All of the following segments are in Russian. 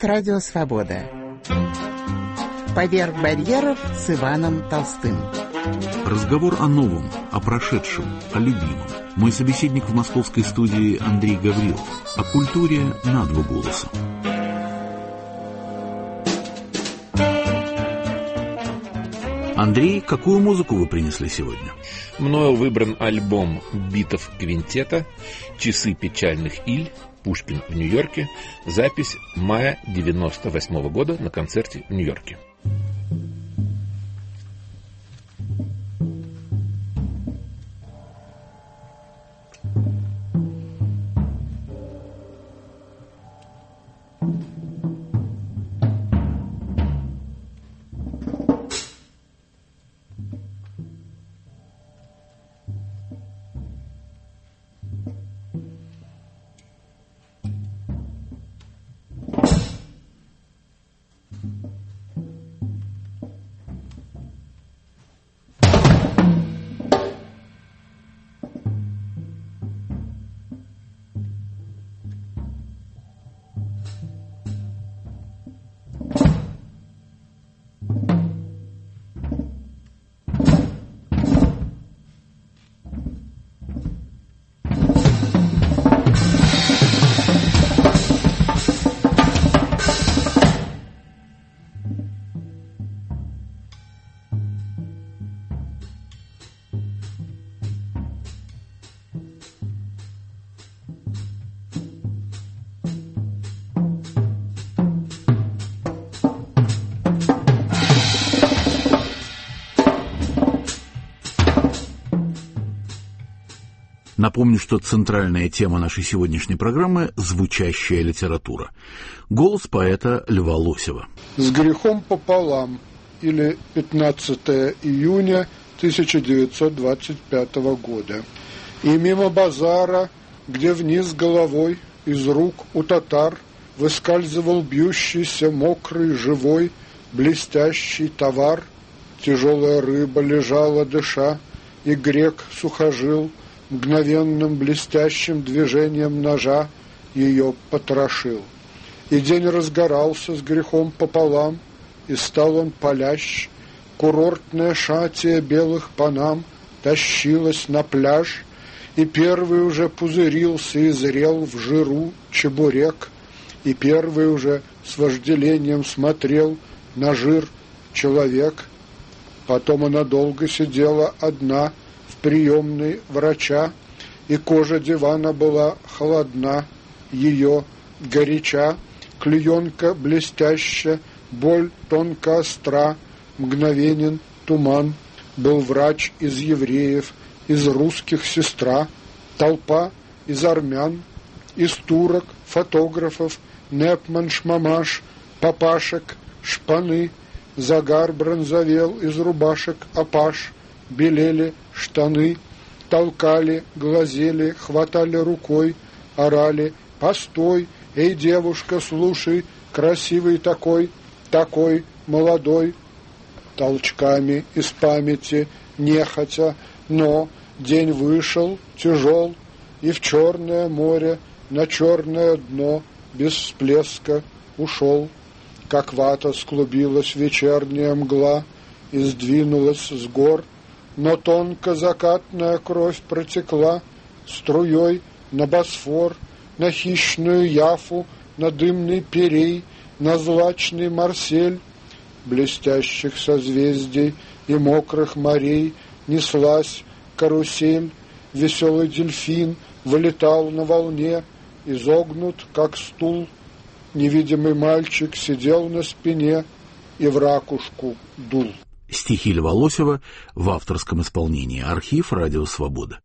Радио Свобода. Поверх барьеров с Иваном Толстым. Разговор о новом, о прошедшем, о любимом. Мой собеседник в московской студии Андрей Гаврилов. О культуре на два голоса. Андрей, какую музыку вы принесли сегодня? Мною выбран альбом битов квинтета «Часы печальных иль», Пушкин в Нью-Йорке, запись мая 1998 года на концерте в Нью-Йорке. Напомню, что центральная тема нашей сегодняшней программы – звучащая литература. Голос поэта Льва Лосева. «С грехом пополам» или 15 июня 1925 года. И мимо базара, где вниз головой из рук у татар выскальзывал бьющийся, мокрый, живой, блестящий товар, тяжелая рыба лежала, дыша, и грек сухожил, мгновенным блестящим движением ножа ее потрошил. И день разгорался с грехом пополам, и стал он палящ. Курортная шатия белых панам тащилась на пляж, и первый уже пузырился и зрел в жиру чебурек, и первый уже с вожделением смотрел на жир человек. Потом она долго сидела одна в приемной врача, и кожа дивана была холодна, ее горяча, клеенка блестящая, боль тонко остра, мгновенен туман. Был врач из евреев, из русских сестра, толпа из армян, из турок, фотографов, непман, шмамаш, папашек, шпаны, загар бронзовел из рубашек апаш, белели штаны, толкали, глазели, хватали рукой, орали: «Постой, эй, девушка, слушай, красивый такой, такой молодой». Толчками из памяти, нехотя, но день вышел, тяжел, и в черное море, на черное дно, без всплеска ушел. Как вата склубилась вечерняя мгла и сдвинулась с гор, но тонко закатная кровь протекла струей на Босфор, на хищную Яфу, на дымный Пирей, на злачный Марсель. Блестящих созвездий и мокрых морей неслась карусель, веселый дельфин вылетал на волне, изогнут, как стул. Невидимый мальчик сидел на спине и в ракушку дул. Стихи Льва Лосева в авторском исполнении. Архив «Радио Свобода».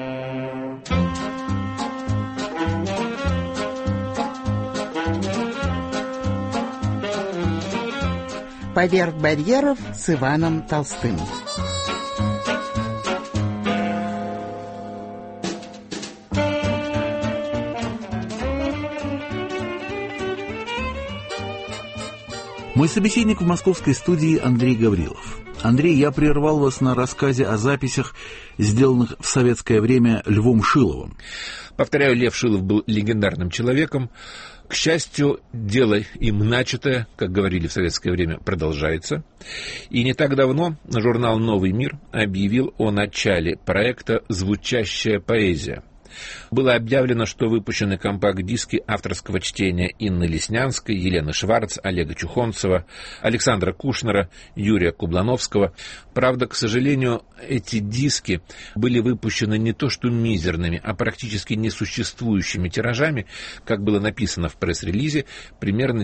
Поверх барьеров с Иваном Толстым. Мой собеседник в московской студии Андрей Гаврилов. Андрей, я прервал вас на рассказе о записях, сделанных в советское время Львом Шиловым. Повторяю, Лев Шилов был легендарным человеком. К счастью, дело им начатое, как говорили в советское время, продолжается. И не так давно журнал «Новый мир» объявил о начале проекта «Звучащая поэзия». Было объявлено, что выпущены компакт-диски авторского чтения Инны Леснянской, Елены Шварц, Олега Чухонцева, Александра Кушнера, Юрия Кублановского. Правда, к сожалению, эти диски были выпущены не то что мизерными, а практически несуществующими тиражами, как было написано в пресс-релизе, примерно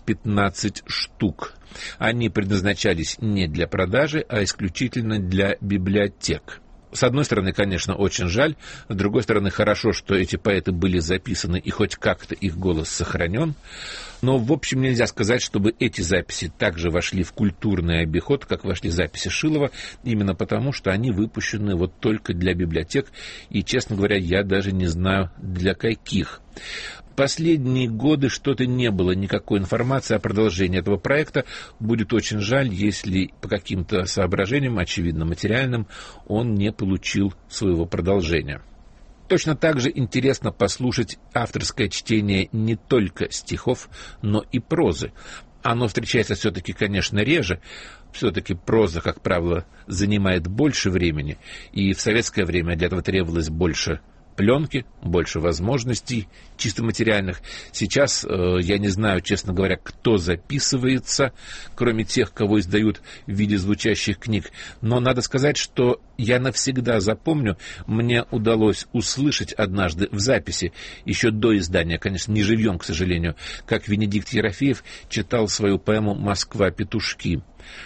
10-15 штук. Они предназначались не для продажи, а исключительно для библиотек. С одной стороны, конечно, очень жаль, с другой стороны, хорошо, что эти поэты были записаны и хоть как-то их голос сохранен. Но, в общем, нельзя сказать, чтобы эти записи также вошли в культурный обиход, как вошли записи Шилова, именно потому, что они выпущены вот только для библиотек, и, честно говоря, я даже не знаю, для каких. Последние годы что-то не было, никакой информации о продолжении этого проекта. Будет очень жаль, если по каким-то соображениям, очевидно материальным, он не получил своего продолжения. Точно так же интересно послушать авторское чтение не только стихов, но и прозы. Оно встречается все-таки, конечно, реже. Все-таки проза, как правило, занимает больше времени, и в советское время для этого требовалось больше пленки, больше возможностей чисто материальных. Сейчас я не знаю, честно говоря, кто записывается, кроме тех, кого издают в виде звучащих книг. Но надо сказать, что я навсегда запомню, мне удалось услышать однажды в записи, еще до издания, конечно, не живьем, к сожалению, как Венедикт Ерофеев читал свою поэму «Москва-петушки».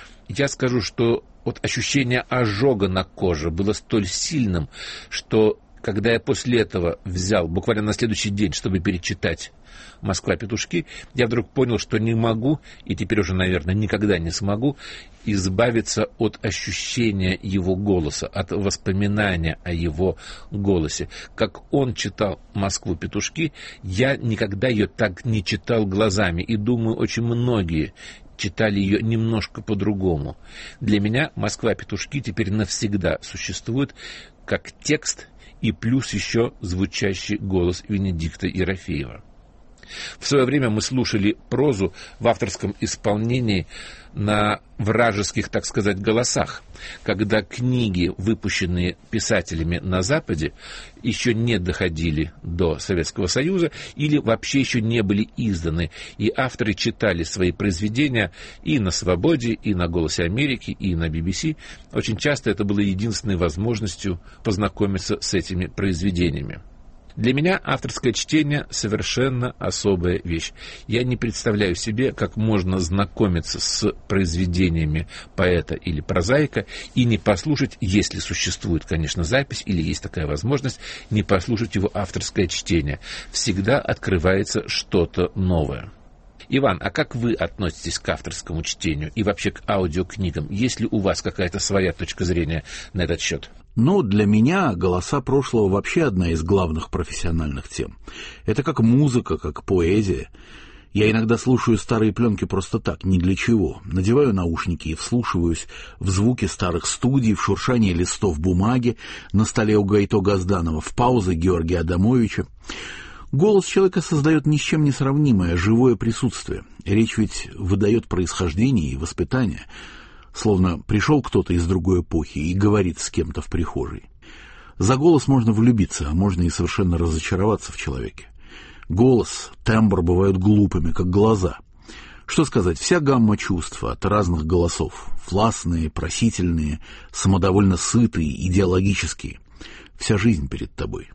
Я скажу, что вот ощущение ожога на коже было столь сильным, что когда я после этого взял, буквально на следующий день, чтобы перечитать «Москва-петушки», я вдруг понял, что не могу, и теперь уже, наверное, никогда не смогу избавиться от ощущения его голоса, от воспоминания о его голосе. Как он читал «Москву-петушки», я никогда ее так не читал глазами, и, думаю, очень многие читали ее немножко по-другому. Для меня «Москва-петушки» теперь навсегда существует как текст и плюс еще звучащий голос Венедикта Ерофеева. В свое время мы слушали прозу в авторском исполнении на вражеских, так сказать, голосах, когда книги, выпущенные писателями на Западе, еще не доходили до Советского Союза или вообще еще не были изданы, и авторы читали свои произведения и на «Свободе», и на «Голосе Америки», и на BBC. Очень часто это было единственной возможностью познакомиться с этими произведениями. Для меня авторское чтение совершенно особая вещь. Я не представляю себе, как можно знакомиться с произведениями поэта или прозаика и не послушать, если существует, конечно, запись или есть такая возможность, не послушать его авторское чтение. Всегда открывается что-то новое. Иван, а как вы относитесь к авторскому чтению и вообще к аудиокнигам? Есть ли у вас какая-то своя точка зрения на этот счет? Но для меня голоса прошлого вообще одна из главных профессиональных тем. Это как музыка, как поэзия. Я иногда слушаю старые пленки просто так, ни для чего. Надеваю наушники и вслушиваюсь в звуки старых студий, в шуршание листов бумаги на столе у Гайто Газданова, в паузы Георгия Адамовича. Голос человека создает ни с чем не сравнимое живое присутствие. Речь ведь выдает происхождение и воспитание. Словно пришел кто-то из другой эпохи и говорит с кем-то в прихожей. За голос можно влюбиться, а можно и совершенно разочароваться в человеке. Голос, тембр бывают глупыми, как глаза. Что сказать, вся гамма чувств от разных голосов. Властные, просительные, самодовольно сытые, идеологические. Вся жизнь перед тобой.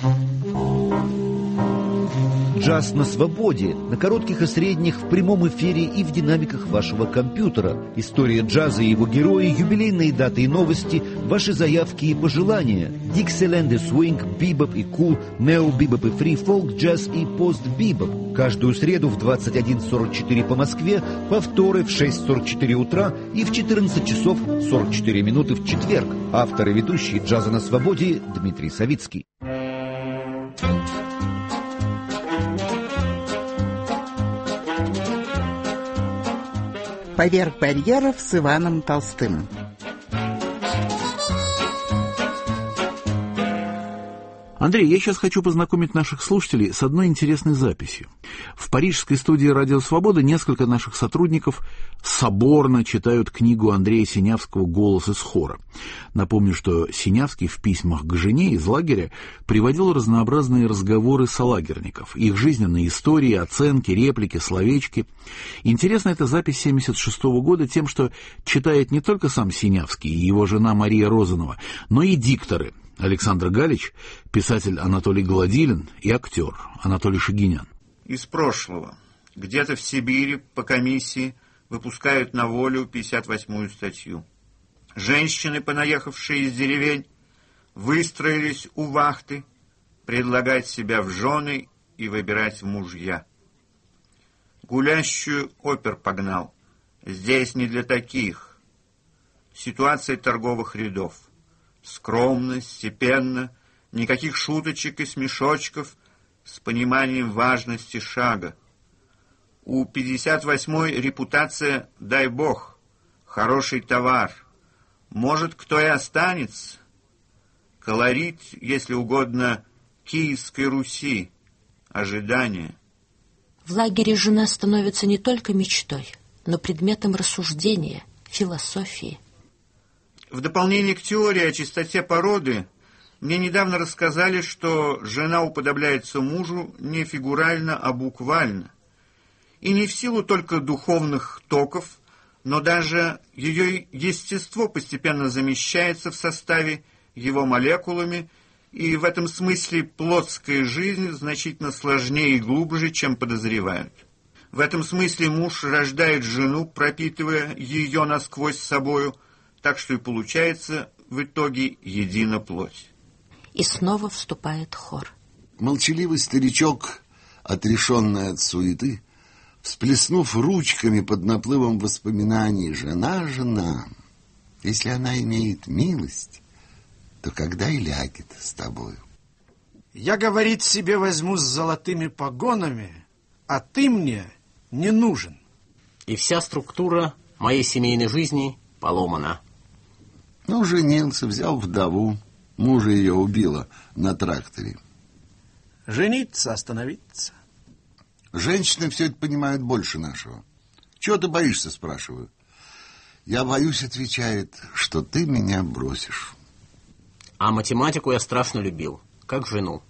Джаз на свободе, на коротких и средних, в прямом эфире и в динамиках вашего компьютера. История джаза и его герои, юбилейные даты и новости, ваши заявки и пожелания. Диксиленд и свинг, бибоп и кул, нео-бибоп и фри-фолк, джаз и пост-бибоп. Каждую среду в 21:44 по Москве, повторы в 6:44 утра и в 14 часов 44 минуты в четверг. Автор и ведущий «Джаза на свободе» Дмитрий Савицкий. «Поверх барьеров» с Иваном Толстым. Андрей, я сейчас хочу познакомить наших слушателей с одной интересной записью. В парижской студии «Радио Свобода» несколько наших сотрудников соборно читают книгу Андрея Синявского «Голос из хора». Напомню, что Синявский в письмах к жене из лагеря приводил разнообразные разговоры солагерников, их жизненные истории, оценки, реплики, словечки. Интересна эта запись 1976 года тем, что читает не только сам Синявский и его жена Мария Розанова, но и дикторы – Александр Галич, писатель Анатолий Гладилин и актер Анатолий Шагинян. Из прошлого. Где-то в Сибири по комиссии выпускают на волю 58-ю статью. Женщины, понаехавшие из деревень, выстроились у вахты, предлагать себя в жены и выбирать в мужья. Гулящую опер погнал. Здесь не для таких. Ситуация торговых рядов. Скромно, степенно, никаких шуточек и смешочков, с пониманием важности шага. У 58-й репутация, дай бог, хороший товар. Может, кто и останется. Колорит, если угодно, Киевской Руси. Ожидание. В лагере жена становится не только мечтой, но предметом рассуждения, философии. В дополнение к теории о чистоте породы, мне недавно рассказали, что жена уподобляется мужу не фигурально, а буквально. И не в силу только духовных токов, но даже ее естество постепенно замещается в составе его молекулами, и в этом смысле плотская жизнь значительно сложнее и глубже, чем подозревают. В этом смысле муж рождает жену, пропитывая ее насквозь собою, так что и получается в итоге едина плоть. И снова вступает хор. Молчаливый старичок, отрешенный от суеты, всплеснув ручками под наплывом воспоминаний, жена, если она имеет милость, то когда и лягет с тобою. Я, говорит, себе возьму с золотыми погонами, а ты мне не нужен. И вся структура моей семейной жизни поломана. Ну, женился, взял вдову, мужа ее убила на тракторе. Жениться, остановиться. Женщины все это понимают больше нашего. Чего ты боишься, спрашиваю. Я боюсь, отвечает, что ты меня бросишь. А математику я страшно любил, как жену.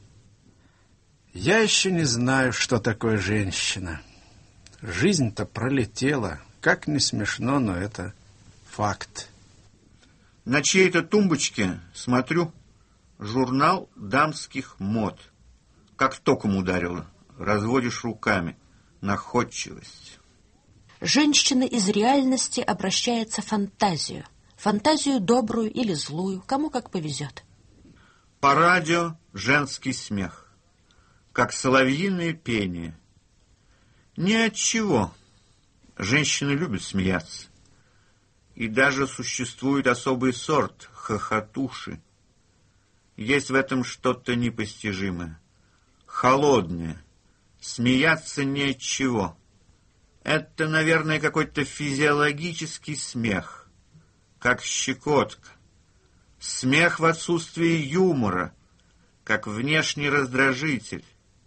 Я еще не знаю, что такое женщина. Жизнь-то пролетела. Как не смешно, но это факт. На чьей-то тумбочке, смотрю, журнал дамских мод. Как током ударило. Разводишь руками. Находчивость. Женщина из реальности обращается в фантазию. Фантазию добрую или злую, кому как повезет. По радио женский смех. Как соловьиное пение. Ни от чего. Женщины любят смеяться. И даже существует особый сорт – хохотуши. Есть в этом что-то непостижимое. Холодное. Смеяться ни от чего. Это, наверное, какой-то физиологический смех. Как щекотка. Смех в отсутствии юмора. Как внешний раздражитель.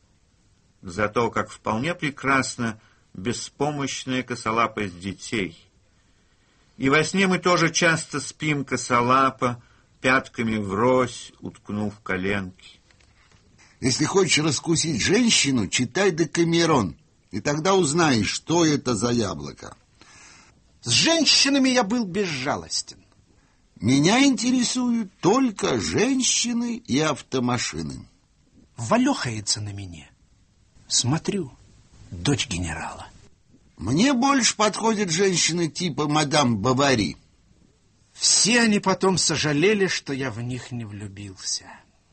Зато как вполне прекрасна беспомощная косолапость детей. И во сне мы тоже часто спим косолапо, пятками врозь, уткнув коленки. Если хочешь раскусить женщину, читай Декамерон, и тогда узнаешь, что это за яблоко. С женщинами я был безжалостен. Меня интересуют только женщины и автомашины. Валехается на меня. Смотрю, дочь генерала. Мне больше подходят женщины типа мадам Бавари. Все они потом сожалели, что я в них не влюбился.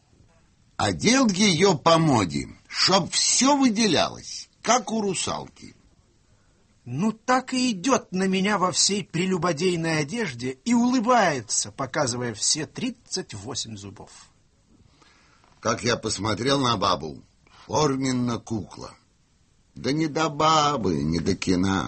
Одел ее по моде, чтоб все выделялось, как у русалки. Ну, так и идет на меня во всей прелюбодейной одежде и улыбается, показывая все 38 зубов. Как я посмотрел на бабу, форменно кукла. Да не до бабы, не до кино.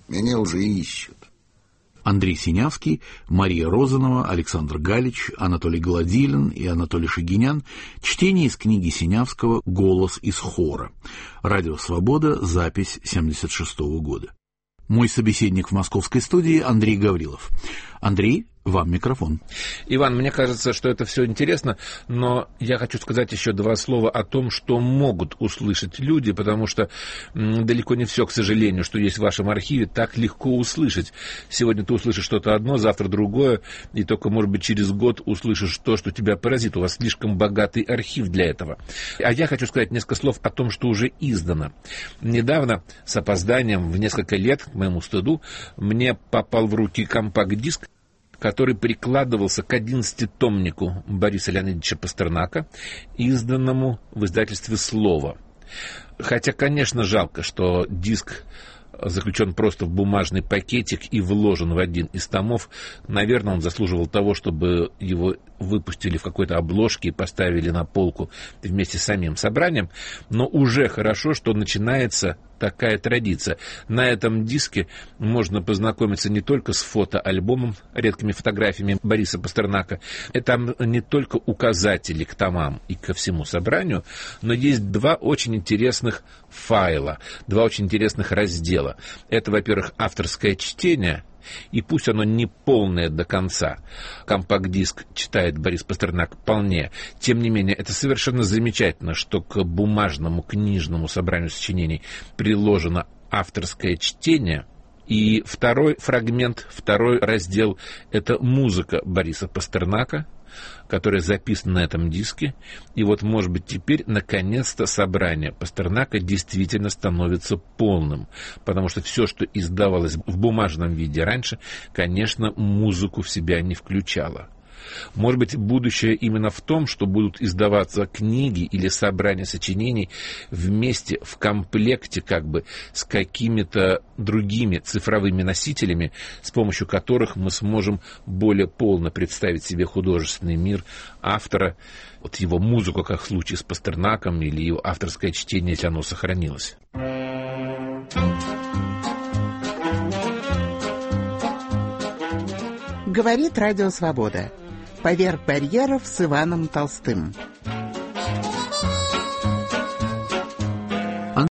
Меня уже ищут. Андрей Синявский, Мария Розанова, Александр Галич, Анатолий Гладилин и Анатолий Шагинян. Чтение из книги Синявского «Голос из хора». Радио «Свобода», запись 1976 года. Мой собеседник в московской студии Андрей Гаврилов. Андрей, вам микрофон. Иван, мне кажется, что это все интересно, но я хочу сказать еще два слова о том, что могут услышать люди, потому что далеко не все, к сожалению, что есть в вашем архиве, так легко услышать. Сегодня ты услышишь что-то одно, завтра другое, и только, может быть, через год услышишь то, что тебя поразит. У вас слишком богатый архив для этого. А я хочу сказать несколько слов о том, что уже издано. Недавно, с опозданием в несколько лет, к моему стыду, мне попал в руки компакт-диск, который прикладывался к 11-томнику Бориса Леонидовича Пастернака, изданному в издательстве «Слово». Хотя, конечно, жалко, что диск заключен просто в бумажный пакетик и вложен в один из томов. Наверное, он заслуживал того, чтобы его выпустили в какой-то обложке и поставили на полку вместе с самим собранием. Но уже хорошо, что начинается такая традиция. На этом диске можно познакомиться не только с фотоальбомом, редкими фотографиями Бориса Пастернака. Там не только указатели к томам и ко всему собранию, но есть два очень интересных файла, два очень интересных раздела. Это, во-первых, авторское чтение, и пусть оно не полное до конца. Компакт-диск читает Борис Пастернак вполне. Тем не менее, это совершенно замечательно, что к бумажному книжному собранию сочинений приложено авторское чтение. И второй фрагмент, второй раздел — это музыка Бориса Пастернака, которая записана на этом диске. И вот, может быть, теперь, наконец-то, собрание Пастернака действительно становится полным. Потому что все, что издавалось в бумажном виде раньше, конечно, музыку в себя не включало. Может быть, будущее именно в том, что будут издаваться книги или собрания сочинений вместе, в комплекте как бы с какими-то другими цифровыми носителями, с помощью которых мы сможем более полно представить себе художественный мир автора, вот его музыку, как в случае с Пастернаком, или его авторское чтение, если оно сохранилось. Говорит Радио Свобода. Поверх барьеров с Иваном Толстым.